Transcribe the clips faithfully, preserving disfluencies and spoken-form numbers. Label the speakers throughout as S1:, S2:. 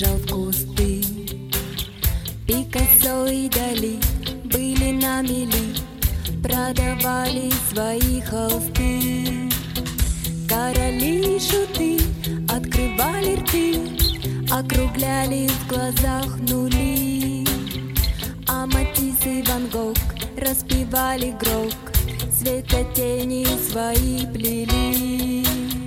S1: бежал в кусты. Пикассо и Дали были на мели, продавали свои холсты. Короли и шуты открывали рты, округляли в глазах нули. А Матисс и Ван Гог распевали грок, светотени свои плели.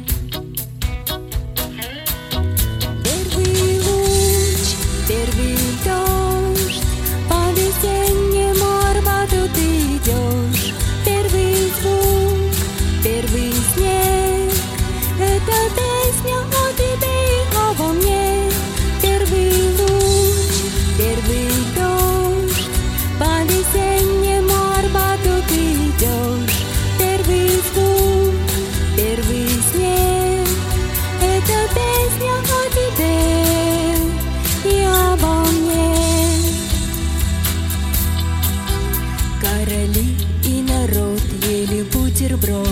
S1: Первый луч, первый дождь, по весеннему Арбату ты идешь. Первый звук, первый снег, это песня о тебе и обо мне. Первый луч, первый дождь, по весеннему Арбату ты идешь. Первый звук, первый снег, это песня о тебе и обо мне. Короли и народ ели бутерброд,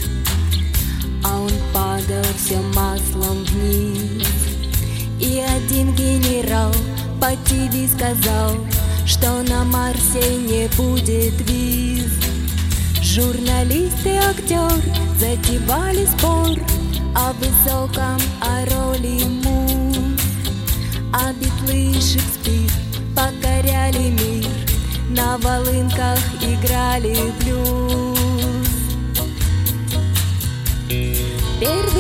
S1: а он падал все маслом вниз. И один генерал по ТВ сказал, что на Марсе не будет виз. Журналист и актер затевали спор о высоком, о роли муз. А Битлы и Шекспир покоряли мир, на волынках играли блюз. Первый